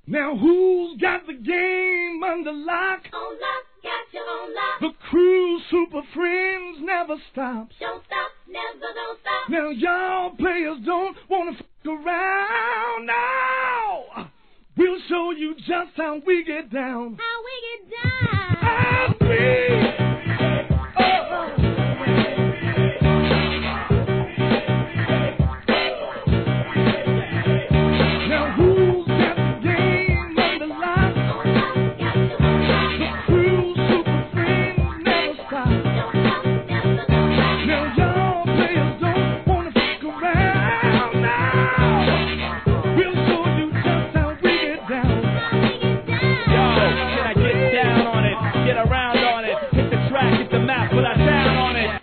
Now who's got the game under lock? On lock, got you on lock. The crew super friends never stops. Don't stop, never don't stop. Now y'all players don't wanna f around now. We'll show you just how we get down. How we get down.